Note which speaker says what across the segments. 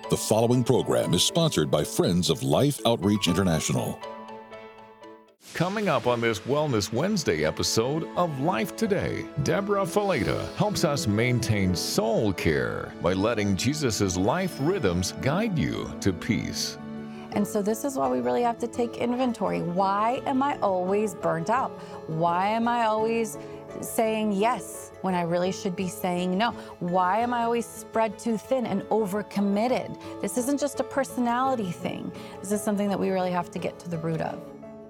Speaker 1: The following program is sponsored by Friends of Life Outreach International.
Speaker 2: Coming up on this Wellness Wednesday episode of Life Today, Deborah Fileta helps us maintain soul care by letting Jesus' life rhythms guide you to peace.
Speaker 3: And so this is why we really have to take inventory. Why am I always burnt out? Why am I always saying yes when I really should be saying no? Why am I always spread too thin and overcommitted? This isn't just a personality thing. This is something that we really have to get to the root of.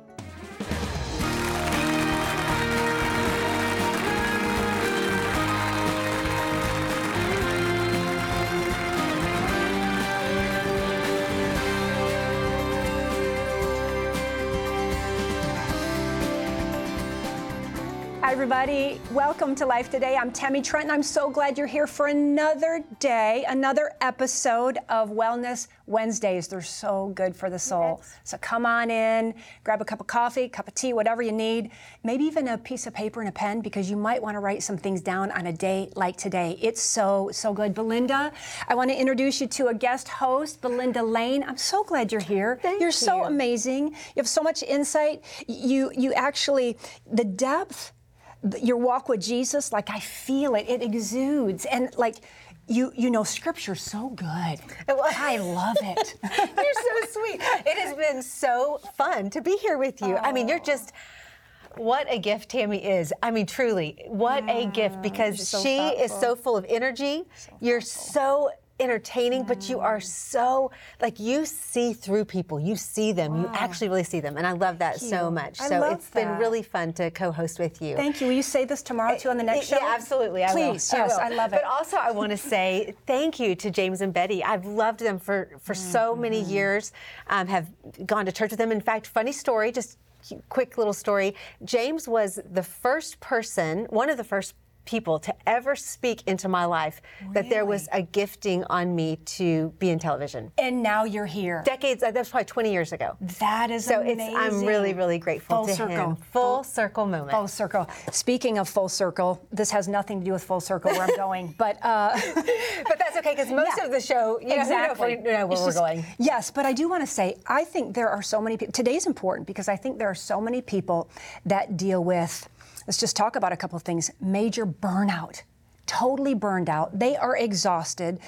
Speaker 4: Hi everybody, welcome to Life Today. I'm Tammy Trenton. I'm so glad you're here for another day, another episode of Wellness Wednesdays. They're so good for the soul. Yes. So come on in, grab a cup of coffee, cup of tea, whatever you need, maybe even a piece of paper and a pen, because you might want to write some things down on a day like today. It's so good. Belinda, I want to introduce you to a guest host, Belinda Lane. I'm so glad you're here.
Speaker 5: Thank
Speaker 4: You're
Speaker 5: you.
Speaker 4: so amazing. You have so much insight. You actually, the depth, your walk with Jesus, like I feel it. It exudes. And like, you know Scripture's so good. I love it.
Speaker 5: You're so sweet. It has been so fun to be here with you. I mean, you're just, what a gift Tammy is. I mean, truly, what a gift, because
Speaker 4: so
Speaker 5: she
Speaker 4: thoughtful.
Speaker 5: is so full of energy. You're so entertaining, but you are so, like, you see through people. You see them. You actually really see them. And I love that so much. So it's been really fun to co-host with you.
Speaker 4: Thank you. Will you say this tomorrow too on the next show?
Speaker 5: Yeah, absolutely.
Speaker 4: Please.
Speaker 5: I will.
Speaker 4: Yes, I love it.
Speaker 5: But also I want to say thank you to James and Betty. I've loved them for so many years, have gone to church with them. In fact, funny story, just quick little story. James was the first person, one of the first people to ever speak into my life that there was a gifting on me to be in television.
Speaker 4: And now you're here.
Speaker 5: Decades, that was probably 20 years ago.
Speaker 4: That is
Speaker 5: so
Speaker 4: amazing.
Speaker 5: I'm really, really grateful to him. Full circle moment.
Speaker 4: Full circle. Speaking of full circle, this has nothing to do with full circle where I'm going, but
Speaker 5: but that's okay, because most of the show, you
Speaker 4: exactly.
Speaker 5: know where we're going.
Speaker 4: Yes, but I do want to say, I think there are so many people, today's important because I think there are so many people that deal with, let's just talk about a couple of things, major burnout. Totally burned out. They are exhausted,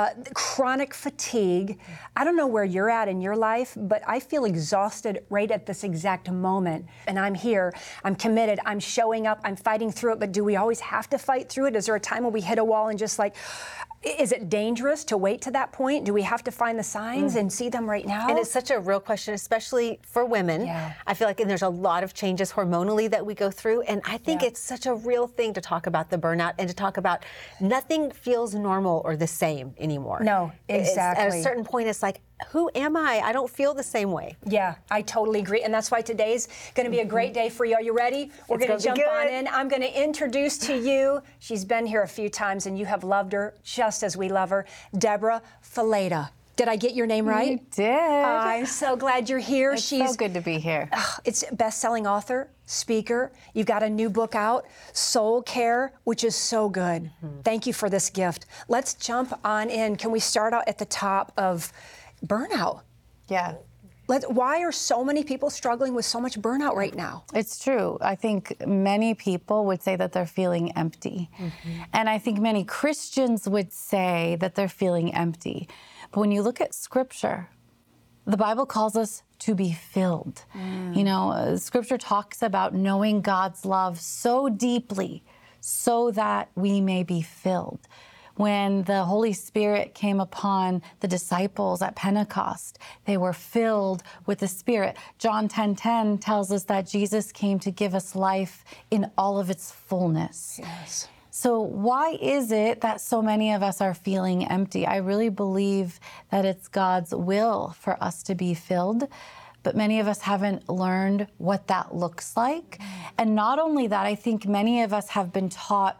Speaker 4: chronic fatigue. I don't know where you're at in your life, but I feel exhausted right at this exact moment. And I'm here, I'm committed, I'm showing up, I'm fighting through it, but do we always have to fight through it? Is there a time when we hit a wall and just like, is it dangerous to wait to that point? Do we have to find the signs and see them right now?
Speaker 5: And it's such a real question, especially for women.
Speaker 4: Yeah.
Speaker 5: I feel like there's a lot of changes hormonally that we go through. And I think it's such a real thing to talk about the burnout and to talk about nothing feels normal or the same anymore.
Speaker 4: No, exactly.
Speaker 5: At a certain point, it's like, who am I? I don't feel the same way.
Speaker 4: Yeah, I totally agree. And that's why today's going to be a great day for you. Are you ready? We're going to jump on in. I'm going to introduce to you, she's been here a few times and you have loved her just as we love her, Deborah Fileta. Did I get your name right?
Speaker 3: You did.
Speaker 4: I'm so glad you're here.
Speaker 3: She's so good to be here.
Speaker 4: It's a best-selling author, speaker. You've got a new book out, Soul Care, which is so good. Thank you for this gift. Let's jump on in. Can we start out at the top of burnout?
Speaker 3: Yeah.
Speaker 4: Why are so many people struggling with so much burnout right now?
Speaker 3: It's true. I think many people would say that they're feeling empty. And I think many Christians would say that they're feeling empty. But when you look at Scripture, the Bible calls us to be filled. You know, Scripture talks about knowing God's love so deeply so that we may be filled. When the Holy Spirit came upon the disciples at Pentecost, they were filled with the Spirit. John 10:10 tells us that Jesus came to give us life in all of its fullness.
Speaker 4: Yes.
Speaker 3: So why is it that so many of us are feeling empty? I really believe that it's God's will for us to be filled, but many of us haven't learned what that looks like. And not only that, I think many of us have been taught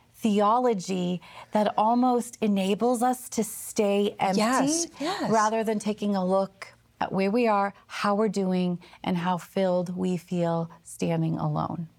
Speaker 3: theology that almost enables us to stay empty rather than taking a look at where we are, how we're doing, and how filled we feel standing alone.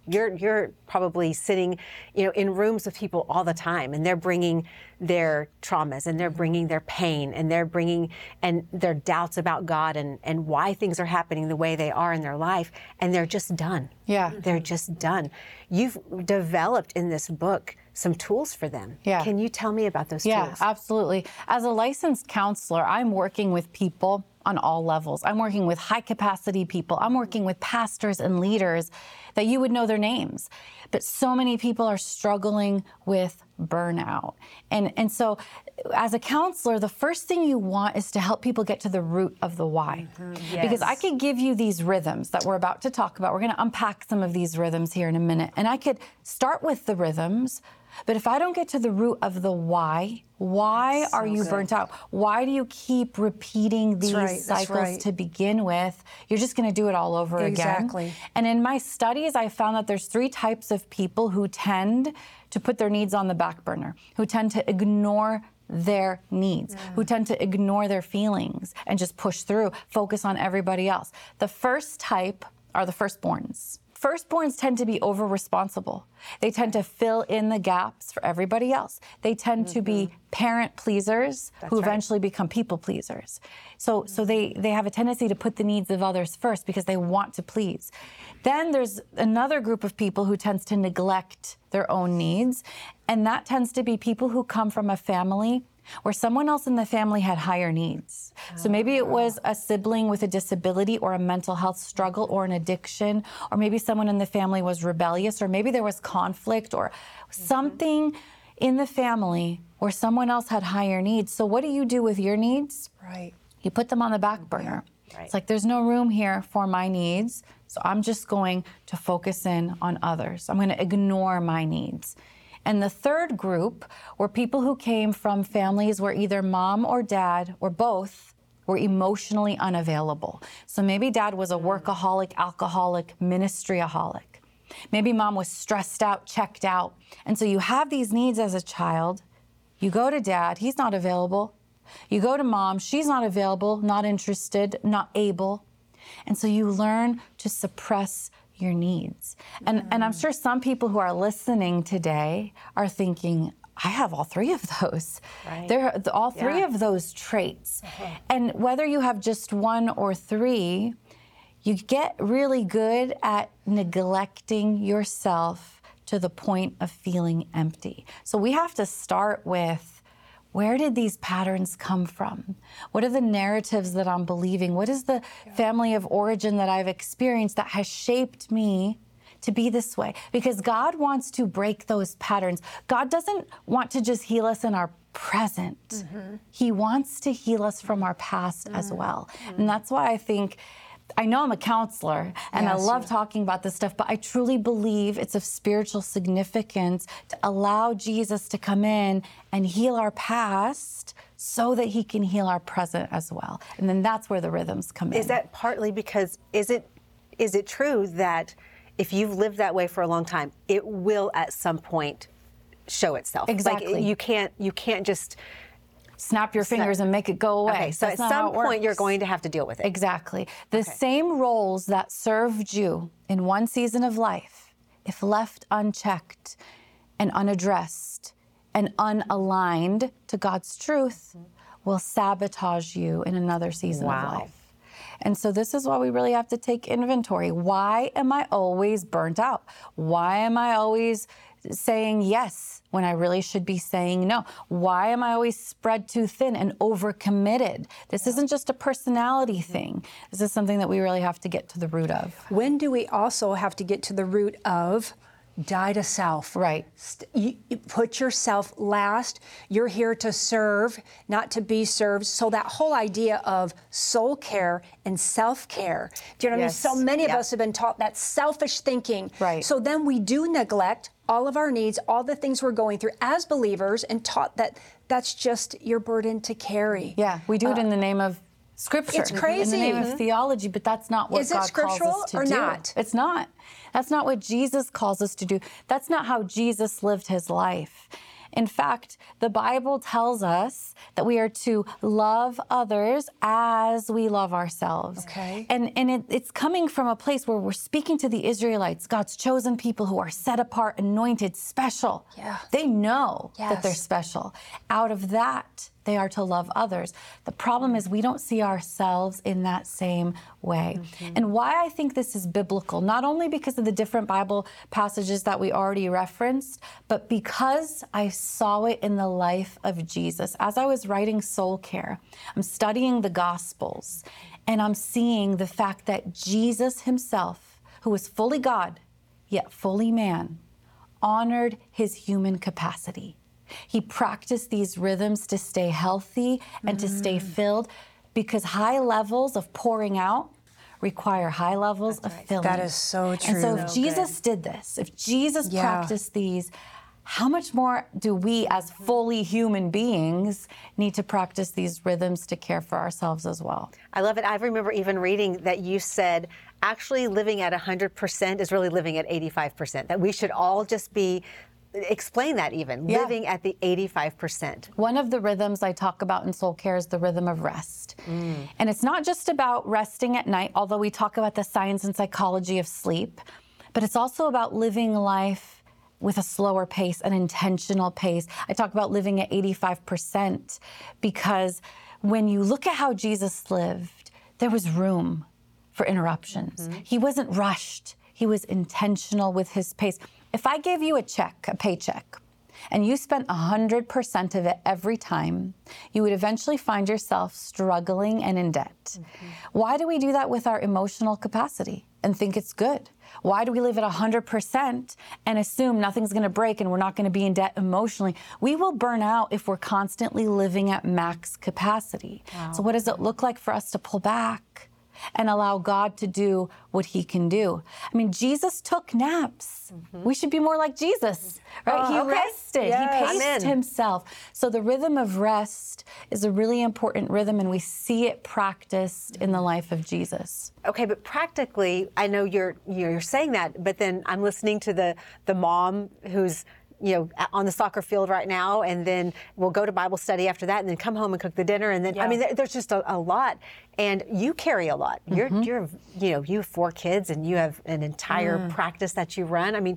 Speaker 5: You're probably sitting, in rooms with people all the time, and they're bringing their traumas, and they're bringing their pain, and they're bringing and their doubts about God and why things are happening the way they are in their life, and they're just done.
Speaker 3: Yeah.
Speaker 5: They're just done. You've developed in this book some tools for them.
Speaker 3: Yeah.
Speaker 5: Can you tell me about those
Speaker 3: Yeah,
Speaker 5: tools?
Speaker 3: absolutely. As a licensed counselor, I'm working with people on all levels. I'm working with high capacity people. I'm working with pastors and leaders that you would know their names. But so many people are struggling with burnout. And so as a counselor, the first thing you want is to help people get to the root of the why. Because I could give you these rhythms that we're about to talk about. We're going to unpack some of these rhythms here in a minute. And I could start with the rhythms, but if I don't get to the root of the why are you burnt out? Why do you keep repeating these cycles to begin with? You're just going to do it all over again.
Speaker 4: Exactly.
Speaker 3: And in my studies, I found that there's 3 types of people who tend to put their needs on the back burner, who tend to ignore their needs, who tend to ignore their feelings and just push through, focus on everybody else. The first type are the firstborns. Firstborns tend to be over-responsible. They tend to fill in the gaps for everybody else. They tend to be parent pleasers who eventually become people pleasers. So they have a tendency to put the needs of others first because they want to please. Then there's another group of people who tends to neglect their own needs, and that tends to be people who come from a family where someone else in the family had higher needs. So maybe it was a sibling with a disability or a mental health struggle or an addiction, or maybe someone in the family was rebellious, or maybe there was conflict or something in the family where someone else had higher needs. So what do you do with your needs?
Speaker 4: Right.
Speaker 3: You put them on the back burner. It's like, there's no room here for my needs, so I'm just going to focus in on others. I'm going to ignore my needs. And the third group were people who came from families where either mom or dad or both were emotionally unavailable. So maybe dad was a workaholic, alcoholic, ministryaholic. Maybe mom was stressed out, checked out. And so you have these needs as a child. You go to dad, he's not available. You go to mom, she's not available, not interested, not able. And so you learn to suppress your needs. And I'm sure some people who are listening today are thinking, I have all 3 of those. There are all 3 of those traits. And whether you have just 1 or 3, you get really good at neglecting yourself to the point of feeling empty. So we have to start with, where did these patterns come from? What are the narratives that I'm believing? What is the family of origin that I've experienced that has shaped me to be this way? Because God wants to break those patterns. God doesn't want to just heal us in our present. He wants to heal us from our past as well. And that's why I know I'm a counselor and I love talking about this stuff, but I truly believe it's of spiritual significance to allow Jesus to come in and heal our past so that he can heal our present as well. And then that's where the rhythms come in.
Speaker 5: Is that partly because, is it true that if you've lived that way for a long time, it will at some point show itself?
Speaker 3: Exactly.
Speaker 5: Like you can't just
Speaker 3: snap your fingers and make it go away.
Speaker 5: Okay, so
Speaker 3: That's
Speaker 5: at
Speaker 3: not how
Speaker 5: some
Speaker 3: it
Speaker 5: point you're
Speaker 3: works.
Speaker 5: going to have to deal with it.
Speaker 3: Exactly. The same roles that served you in one season of life, if left unchecked and unaddressed and unaligned to God's truth, will sabotage you in another season of life. And so this is why we really have to take inventory. Why am I always burnt out? Why am I always saying yes when I really should be saying no? Why am I always spread too thin and overcommitted? This isn't just a personality thing. This is something that we really have to get to the root of.
Speaker 4: When do we also have to get to the root of die to self?
Speaker 3: Right.
Speaker 4: You put yourself last. You're here to serve, not to be served. So that whole idea of soul care and self-care, do you know what I mean? So many of us have been taught that selfish thinking.
Speaker 3: Right.
Speaker 4: So then we do neglect all of our needs, all the things we're going through as believers, and taught that that's just your burden to carry.
Speaker 3: Yeah, we do it in the name of Scripture.
Speaker 4: It's crazy.
Speaker 3: In the name of theology, but that's not what
Speaker 4: Is it
Speaker 3: God calls
Speaker 4: scriptural
Speaker 3: us to
Speaker 4: or
Speaker 3: do.
Speaker 4: not?
Speaker 3: It's not. That's not what Jesus calls us to do. That's not how Jesus lived his life. In fact, the Bible tells us that we are to love others as we love ourselves.
Speaker 4: Okay.
Speaker 3: And it's coming from a place where we're speaking to the Israelites, God's chosen people who are set apart, anointed, special.
Speaker 4: Yeah.
Speaker 3: They know that they're
Speaker 4: Yes.
Speaker 3: special. Out of that, they are to love others. The problem is we don't see ourselves in that same way. And why I think this is biblical, not only because of the different Bible passages that we already referenced, but because I saw it in the life of Jesus. As I was writing Soul Care, I'm studying the Gospels, and I'm seeing the fact that Jesus himself, who was fully God, yet fully man, honored his human capacity. He practiced these rhythms to stay healthy and to stay filled, because high levels of pouring out require high levels of filling.
Speaker 4: That is so true.
Speaker 3: And so if Jesus did this, if Jesus practiced these, how much more do we as fully human beings need to practice these rhythms to care for ourselves as well?
Speaker 5: I love it. I remember even reading that you said actually living at 100% is really living at 85%, that we should all just be, explain that even, living at the 85%.
Speaker 3: One of the rhythms I talk about in Soul Care is the rhythm of rest. And it's not just about resting at night, although we talk about the science and psychology of sleep, but it's also about living life with a slower pace, an intentional pace. I talk about living at 85% because when you look at how Jesus lived, there was room for interruptions. He wasn't rushed. He was intentional with his pace. If I gave you a check, a paycheck, and you spent 100% of it every time, you would eventually find yourself struggling and in debt. Why do we do that with our emotional capacity and think it's good? Why do we live at 100% and assume nothing's going to break and we're not going to be in debt emotionally? We will burn out if we're constantly living at max capacity. So what does it look like for us to pull back and allow God to do what he can do? I mean, Jesus took naps. We should be more like Jesus, right? He rested, he paced himself. So the rhythm of rest is a really important rhythm, and we see it practiced in the life of Jesus.
Speaker 5: Okay, but practically, I know you're saying that, but then I'm listening to the mom who's on the soccer field right now, and then we'll go to Bible study after that, and then come home and cook the dinner, and then I mean, there's just a lot, and you carry a lot. You have 4 kids, and you have an entire practice that you run. I mean,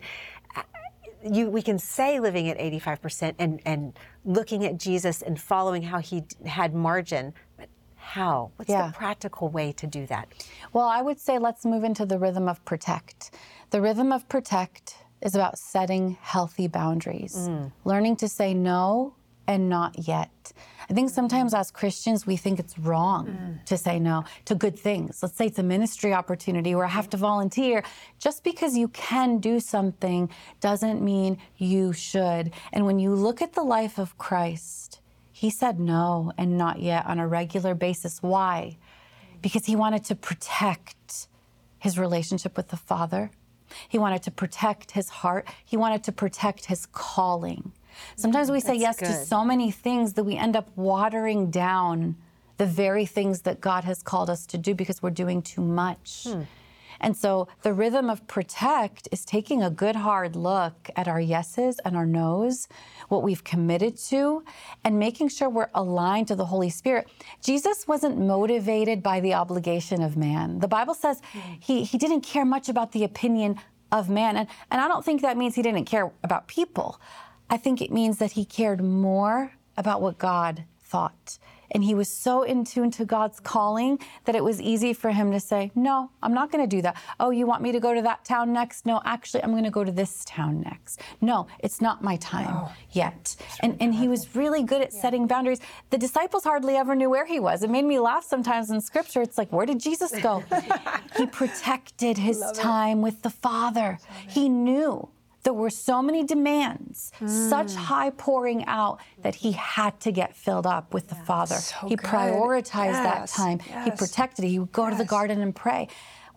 Speaker 5: we can say living at 85% and looking at Jesus and following how he had margin, but how? What's the practical way to do that?
Speaker 3: Well, I would say let's move into the rhythm of protect. The rhythm of protect is about setting healthy boundaries, learning to say no and not yet. I think sometimes as Christians, we think it's wrong to say no to good things. Let's say it's a ministry opportunity where I have to volunteer. Just because you can do something doesn't mean you should. And when you look at the life of Christ, he said no and not yet on a regular basis. Why? Because he wanted to protect his relationship with the Father. He wanted to protect his heart. He wanted to protect his calling. Sometimes we say yes to so many things that we end up watering down the very things that God has called us to do because we're doing too much. And so the rhythm of protect is taking a good hard look at our yeses and our nos, what we've committed to, and making sure we're aligned to the Holy Spirit. Jesus wasn't motivated by the obligation of man. The Bible says he didn't care much about the opinion of man. And I don't think that means he didn't care about people. I think it means that he cared more about what God thought. And he was so in tune to God's calling that it was easy for him to say, no, I'm not going to do that. Oh, you want me to go to that town next? No, actually, I'm going to go to this town next. No, it's not my time yet. And he was really good at setting boundaries. The disciples hardly ever knew where he was. It made me laugh sometimes in Scripture. It's like, where did Jesus go? He protected his time with the Father. He knew there were so many demands, such high pouring out that he had to get filled up with the Father.
Speaker 4: So
Speaker 3: he
Speaker 4: good.
Speaker 3: prioritized that time. He protected it. He would go to the garden and pray.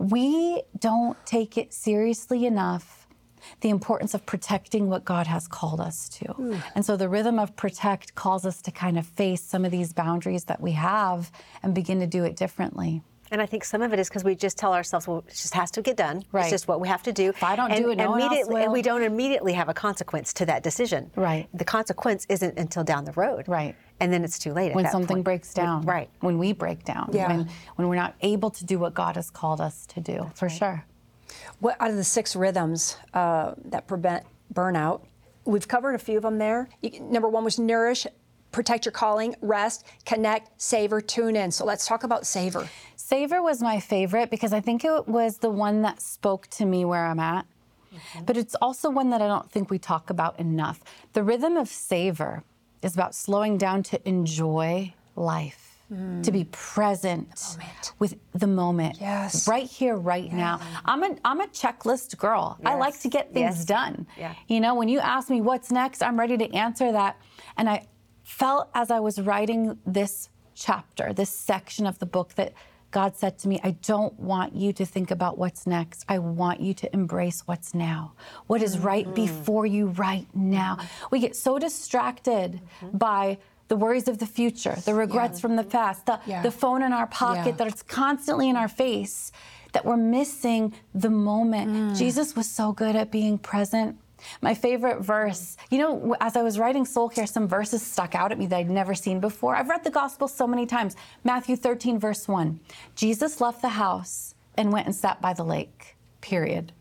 Speaker 3: We don't take it seriously enough, the importance of protecting what God has called us to. And so the rhythm of protect calls us to kind of face some of these boundaries that we have and begin to do it differently.
Speaker 5: And I think some of it is because we just tell ourselves, well, it just has to get done.
Speaker 3: Right.
Speaker 5: It's just what we have to do.
Speaker 3: If I don't do it, no one else will.
Speaker 5: And we don't immediately have a consequence to that decision.
Speaker 3: Right.
Speaker 5: The consequence isn't until down the road.
Speaker 3: Right.
Speaker 5: And then it's too late at
Speaker 3: When
Speaker 5: that
Speaker 3: something
Speaker 5: point.
Speaker 3: breaks down.
Speaker 5: Right.
Speaker 3: When we break down.
Speaker 4: Yeah.
Speaker 3: When we're not able to do what God has called us to do, for sure.
Speaker 4: What out of the 6 rhythms that prevent burnout? We've covered a few of them there. Number 1 was nourish, protect your calling, rest, connect, savor, tune in. So let's talk about savor.
Speaker 3: Savor was my favorite because I think it was the one that spoke to me where I'm at. But it's also one that I don't think we talk about enough. The rhythm of savor is about slowing down to enjoy life. To be present with the moment,
Speaker 4: Yes.
Speaker 3: right here, right now. I'm a checklist girl. I like to get things done.
Speaker 5: Yeah.
Speaker 3: You know, when you ask me what's next, I'm ready to answer that. And I felt as I was writing this chapter, this section of the book, that God said to me, I don't want you to think about what's next. I want you to embrace what's now. What is right before you right now. We get so distracted by the worries of the future, the regrets from the past, the phone in our pocket that it's constantly in our face, that we're missing the moment. Jesus was so good at being present. My favorite verse, you know, as I was writing Soul Care, some verses stuck out at me that I'd never seen before. I've read the gospel so many times. Matthew 13, verse 1. Jesus left the house and went and sat by the lake, period.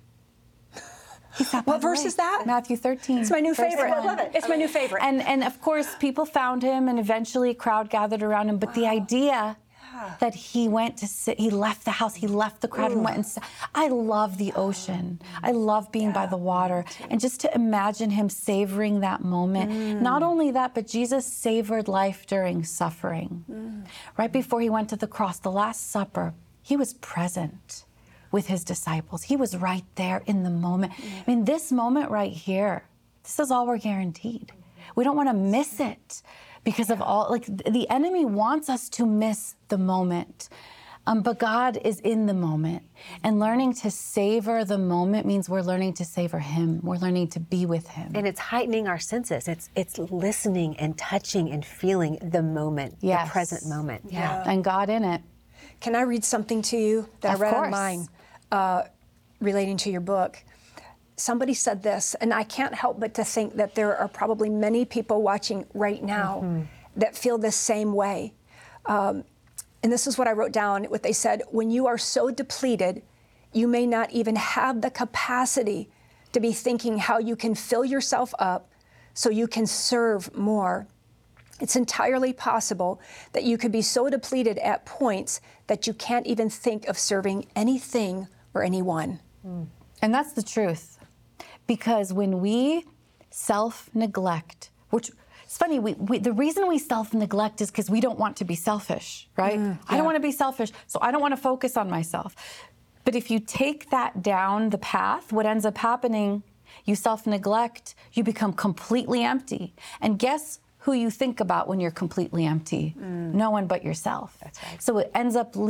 Speaker 4: What verse is that?
Speaker 3: Matthew 13.
Speaker 4: It's my new
Speaker 3: verse
Speaker 4: favorite.
Speaker 3: 1.
Speaker 4: I love it. It's my new favorite.
Speaker 3: And of course, people found him, and eventually a crowd gathered around him. But the idea that he went to sit, he left the house, he left the crowd and went and sat. I love the ocean. I love being by the water. And just to imagine him savoring that moment. Not only that, but Jesus savored life during suffering. Right before he went to the cross, the Last Supper, he was present with his disciples. He was right there in the moment. I mean, this moment right here, this is all we're guaranteed. We don't want to miss it because of all, like, the enemy wants us to miss the moment. But God is in the moment. And learning to savor the moment means we're learning to savor him. We're learning to be with him.
Speaker 5: And it's heightening our senses. It's listening and touching and feeling the moment, the present moment. Yeah.
Speaker 3: And God in it.
Speaker 4: Can I read something to you that
Speaker 3: Of
Speaker 4: I read
Speaker 3: course.
Speaker 4: online relating to your book? Somebody said this, and I can't help but to think that there are probably many people watching right now that feel the same way. And this is what I wrote down, what they said: when you are so depleted, you may not even have the capacity to be thinking how you can fill yourself up so you can serve more. It's entirely possible that you could be so depleted at points that you can't even think of serving anything or anyone.
Speaker 3: And that's the truth. Because when we self-neglect, which it's funny, the reason we self-neglect is because we don't want to be selfish, right? I don't want to be selfish, so I don't want to focus on myself. But if you take that down the path, what ends up happening, you self-neglect, you become completely empty. And guess who you think about when you're completely empty? No one but yourself.
Speaker 5: That's right.
Speaker 3: So it ends up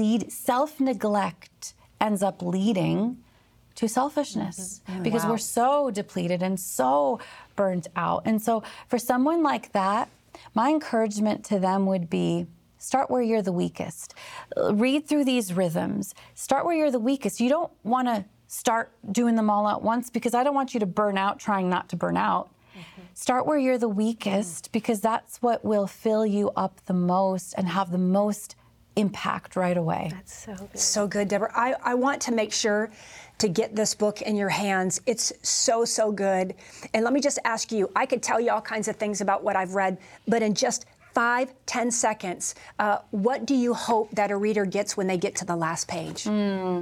Speaker 3: self-neglect ends up leading to selfishness because we're so depleted and so burnt out. And so for someone like that, my encouragement to them would be, start where you're the weakest. Read through these rhythms. Start where you're the weakest. You don't want to start doing them all at once because I don't want you to burn out trying not to burn out. Start where you're the weakest because that's what will fill you up the most and have the most impact right away.
Speaker 5: That's so good.
Speaker 4: So good, Deborah. I want to make sure to get this book in your hands. It's so, so good. And let me just ask you, I could tell you all kinds of things about what I've read, but in just 5-10 seconds, what do you hope that a reader gets when they get to the last page?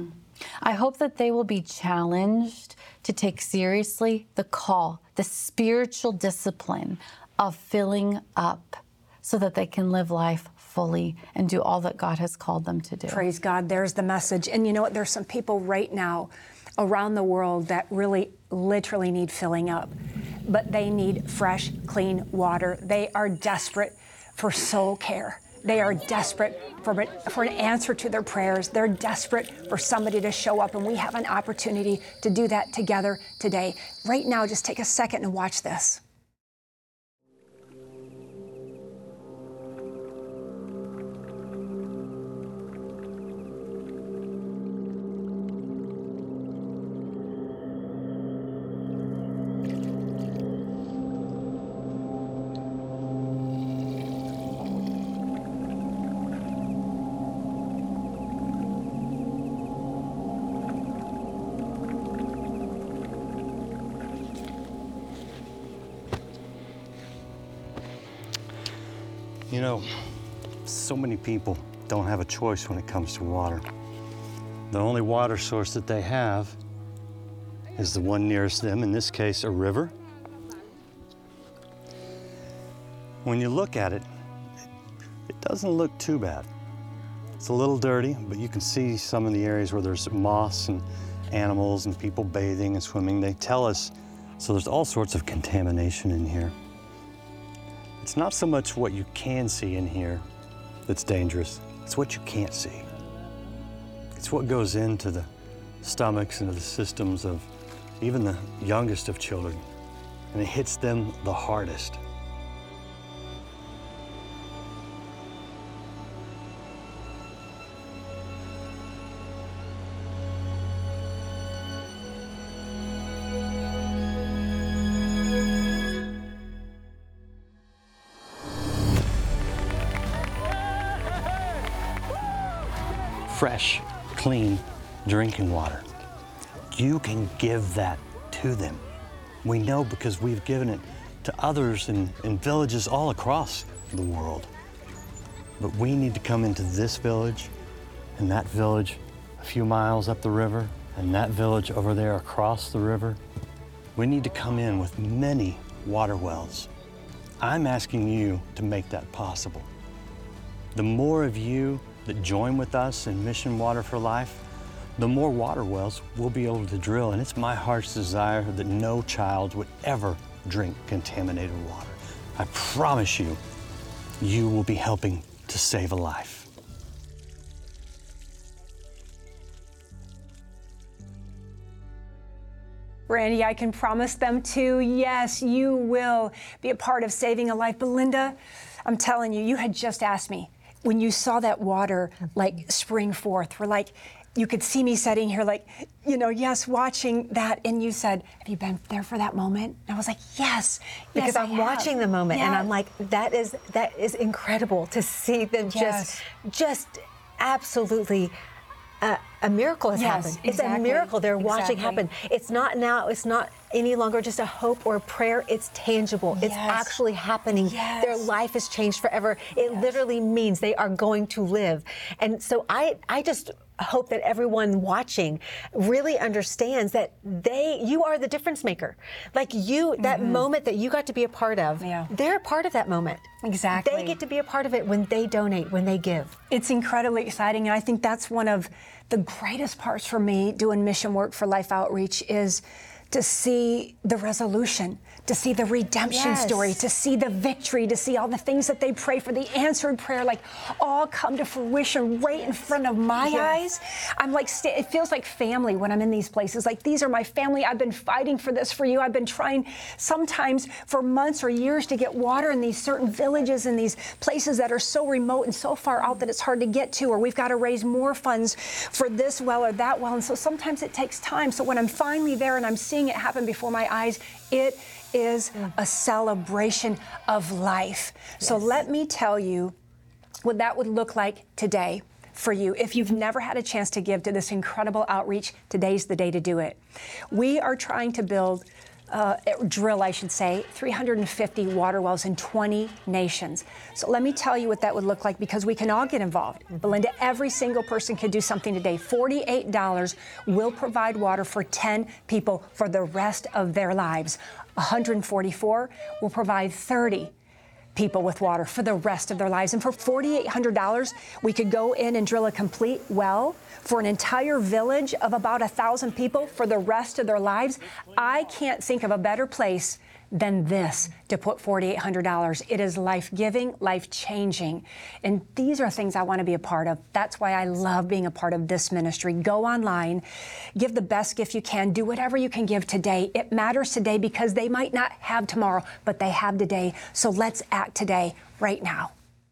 Speaker 3: I hope that they will be challenged to take seriously the call, the spiritual discipline of filling up so that they can live life fully and do all that God has called them to do.
Speaker 4: Praise God, there's the message. And you know what, there's some people right now around the world that really literally need filling up, but they need fresh, clean water. They are desperate for soul care. They are desperate for an answer to their prayers. They're desperate for somebody to show up, and we have an opportunity to do that together today. Right now, just take a second and watch this.
Speaker 6: You know, so many people don't have a choice when it comes to water. The only water source that they have is the one nearest them, in this case, a river. When you look at it, it doesn't look too bad. It's a little dirty, but you can see some of the areas where there's moss and animals and people bathing and swimming. They tell us, so there's all sorts of contamination in here. It's not so much what you can see in here that's dangerous, it's what you can't see. It's what goes into the stomachs and the systems of even the youngest of children, and it hits them the hardest. Fresh, clean drinking water. You can give that to them. We know because we've given it to others in villages all across the world. But we need to come into this village and that village a few miles up the river and that village over there across the river. We need to come in with many water wells. I'm asking you to make that possible. The more of you that join with us in Mission Water for Life, the more water wells we'll be able to drill. And it's my heart's desire that no child would ever drink contaminated water. I promise you, you will be helping to save a life.
Speaker 4: Randy, I can promise them too, yes, you will be a part of saving a life. But Linda, I'm telling you, you had just asked me, when you saw that water like spring forth, you could see me sitting here yes, watching that, and you said, have you been there for that moment? And I was like, yes.
Speaker 5: Because
Speaker 4: yes,
Speaker 5: I'm watching the moment, and I'm like, that is incredible to see them just absolutely. A miracle has happened. It's a miracle they're watching happen. It's not now, it's not any longer just a hope or a prayer. It's tangible. It's actually happening. Their life is changed forever. It literally means they are going to live. And so I just hope that everyone watching really understands that you are the difference maker. Like that moment that you got to be a part of, they're a part of that moment.
Speaker 4: Exactly.
Speaker 5: They get to be a part of it when they donate, when they give.
Speaker 4: It's incredibly exciting, and I think that's one of the greatest parts for me doing mission work for Life Outreach is to see the resolution, to see the redemption story, to see the victory, to see all the things that they pray for, the answered prayer, all come to fruition right in front of my eyes. I'm it feels like family when I'm in these places. These are my family. I've been fighting for this for you. I've been trying sometimes for months or years to get water in these certain villages and these places that are so remote and so far out that it's hard to get to, or we've got to raise more funds for this well or that well. And so sometimes it takes time. So when I'm finally there and I'm seeing it happen before my eyes, it is a celebration of life. So let me tell you what that would look like today for you. If you've never had a chance to give to this incredible outreach, today's the day to do it. We are trying to drill 350 water wells in 20 nations. So let me tell you what that would look like, because we can all get involved. Belinda, every single person can do something today. $48 will provide water for 10 people for the rest of their lives. 144 will provide 30 people with water for the rest of their lives. And for $4,800, we could go in and drill a complete well for an entire village of about 1,000 people for the rest of their lives. I can't think of a better place than this to put $4,800. It is life-giving, life-changing. And these are things I want to be a part of. That's why I love being a part of this ministry. Go online, give the best gift you can, do whatever you can give today. It matters today because they might not have tomorrow, but they have today. So let's act today, right now.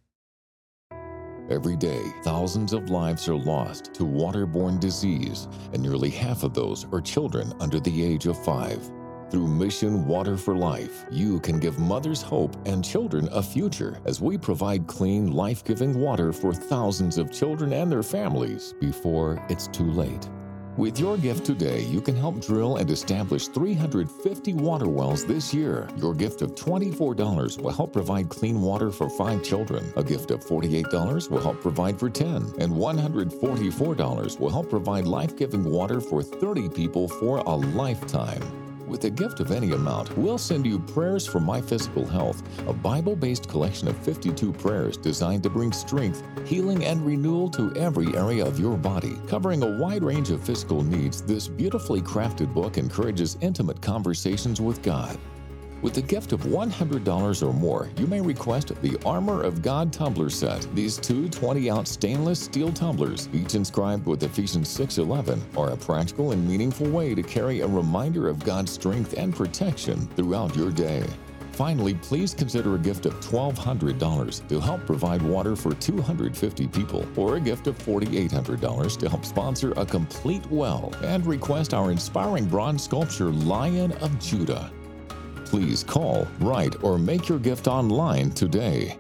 Speaker 1: Every day, thousands of lives are lost to waterborne disease, and nearly half of those are children under the age of 5. Through Mission Water for Life, you can give mothers hope and children a future as we provide clean, life-giving water for thousands of children and their families before it's too late. With your gift today, you can help drill and establish 350 water wells this year. Your gift of $24 will help provide clean water for 5 children. A gift of $48 will help provide for 10. And $144 will help provide life-giving water for 30 people for a lifetime. With a gift of any amount, we'll send you Prayers for My Physical Health, a Bible-based collection of 52 prayers designed to bring strength, healing, and renewal to every area of your body. Covering a wide range of physical needs, this beautifully crafted book encourages intimate conversations with God. With a gift of $100 or more, you may request the Armor of God tumbler set. These two 20-ounce stainless steel tumblers, each inscribed with Ephesians 6:11, are a practical and meaningful way to carry a reminder of God's strength and protection throughout your day. Finally, please consider a gift of $1,200 to help provide water for 250 people, or a gift of $4,800 to help sponsor a complete well, and request our inspiring bronze sculpture Lion of Judah. Please call, write, or make your gift online today.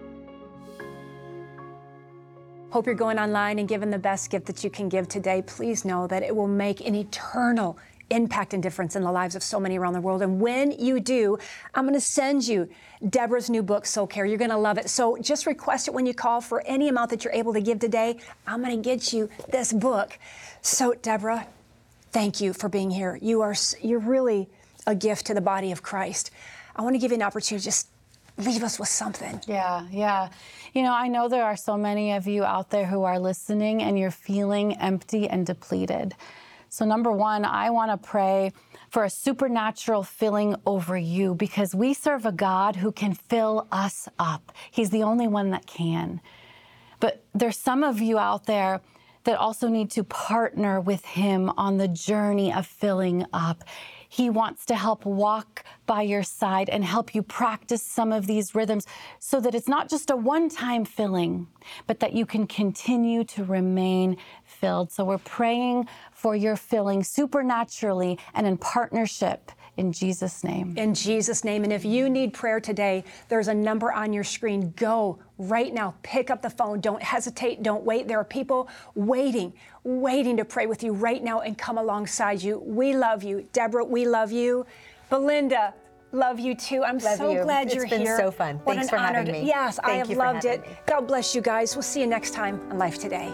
Speaker 4: Hope you're going online and giving the best gift that you can give today. Please know that it will make an eternal impact and difference in the lives of so many around the world. And when you do, I'm going to send you Deborah's new book, Soul Care. You're going to love it. So just request it when you call for any amount that you're able to give today. I'm going to get you this book. So Deborah, thank you for being here. You're really a gift to the body of Christ. I want to give you an opportunity to just leave us with something.
Speaker 3: Yeah. You know, I know there are so many of you out there who are listening and you're feeling empty and depleted. So number one, I want to pray for a supernatural filling over you, because we serve a God who can fill us up. He's the only one that can. But there's some of you out there that also need to partner with Him on the journey of filling up. He wants to help walk by your side and help you practice some of these rhythms so that it's not just a one-time filling, but that you can continue to remain filled. So we're praying for your filling supernaturally and in partnership in Jesus' name.
Speaker 4: In Jesus' name. And if you need prayer today, there's a number on your screen. Go right now. Pick up the phone. Don't hesitate. Don't wait. There are people waiting to pray with you right now and come alongside you. We love you. Deborah, we love you. Belinda, love you too. I'm so glad you're here.
Speaker 5: It's been so fun. Thanks for having me.
Speaker 4: Yes, I have loved it. God bless you guys. We'll see you next time on Life Today.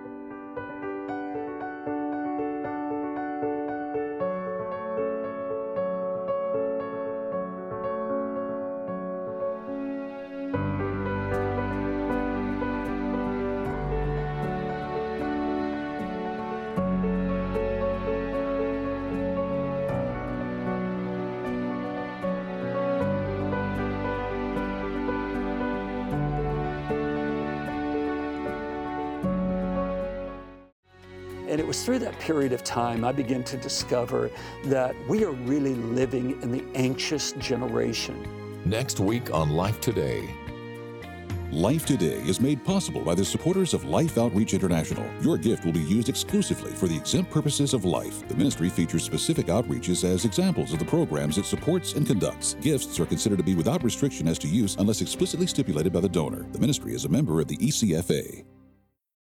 Speaker 7: And it was through that period of time I began to discover that we are really living in the anxious generation.
Speaker 1: Next week on Life Today.
Speaker 8: Life Today is made possible by the supporters of Life Outreach International. Your gift will be used exclusively for the exempt purposes of life. The ministry features specific outreaches as examples of the programs it supports and conducts. Gifts are considered to be without restriction as to use unless explicitly stipulated by the donor. The ministry is a member of the ECFA.